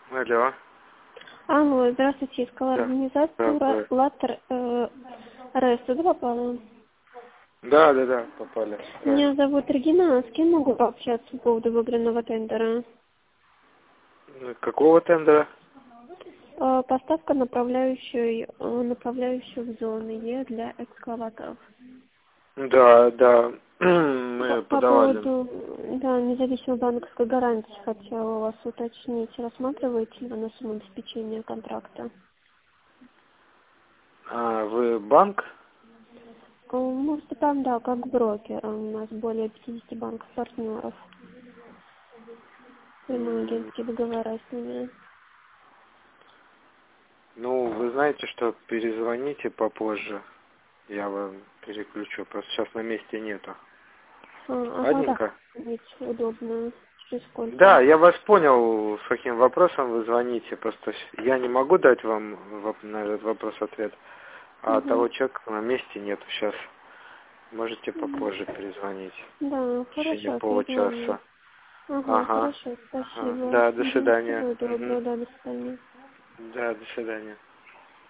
Алло. Алло, здравствуйте, искала Да. организацию Латтер РС. Туда попала? Да, попали. Меня Правильно. зовут Регина, с кем могу пообщаться по поводу выигранного тендера? Какого тендера? Поставка направляющей в зоны Е для экскаваторов. Да. Мы По подавали. поводу независимой банковской гарантии хотела вас уточнить. Рассматриваете ли вы на сумму обеспечения контракта? Вы банк? Мы выступаем, как брокер. У нас более 50 банков-партнеров. Прямые агентские договора с ними. Ну, вы знаете, что перезвоните попозже. Я вам переключу. Просто сейчас на месте нету. Когда Ладненько? ведь удобно? Через сколько? Да, я вас понял, с каким вопросом вы звоните. Просто я не могу дать вам на этот вопрос ответ. А Угу. того человека на месте нету сейчас. Можете попозже перезвонить. Да, В течение хорошо, перезвоню. получаса. Ага, Ага. хорошо, спасибо. Да, до Угу. свидания. Всего доброго, да, до свидания. Да, до свидания.